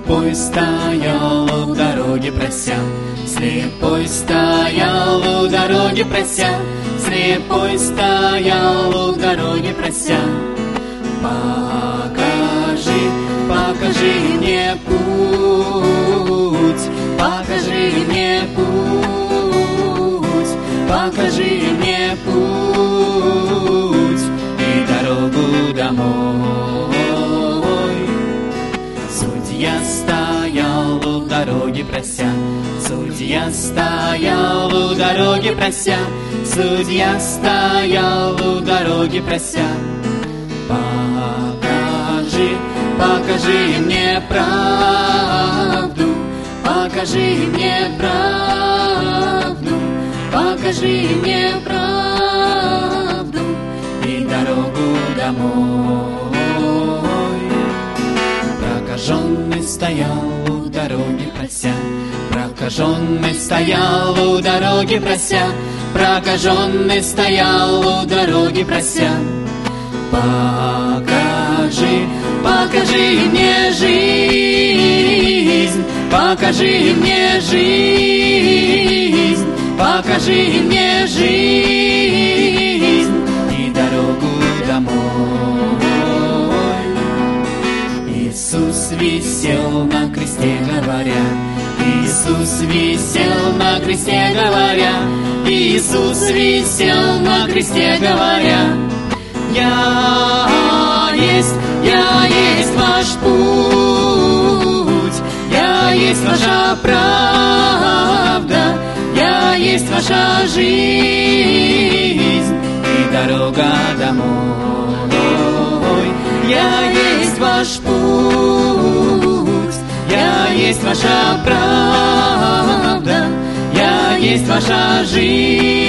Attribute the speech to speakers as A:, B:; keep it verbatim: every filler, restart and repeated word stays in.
A: Слепой стоял у дороги, прося, слепой стоял у дороги, прося, слепой стоял у дороги, прося. Покажи, покажи мне путь, покажи мне путь, покажи мне путь и дорогу домой. Судья стоял у дороги, прося, судья стоял у дороги, прося, судья стоял у дороги, прося. Покажи, покажи мне правду, покажи мне правду, покажи мне правду и дорогу домой. Прокаженный стоял у дороги, прося, прокаженный стоял у дороги, прося, прокаженный стоял у дороги, прося. Покажи, покажи мне жизнь, покажи мне жизнь, покажи мне жизнь и дорогу домой. Иисус висел на кресте, говоря, Иисус висел на кресте, говоря, Иисус висел на кресте, говоря. Я есть, я есть ваш путь, я есть ваша правда, я есть ваша жизнь и дорога домой. Я есть ваш путь, я есть ваша правда, я есть ваша жизнь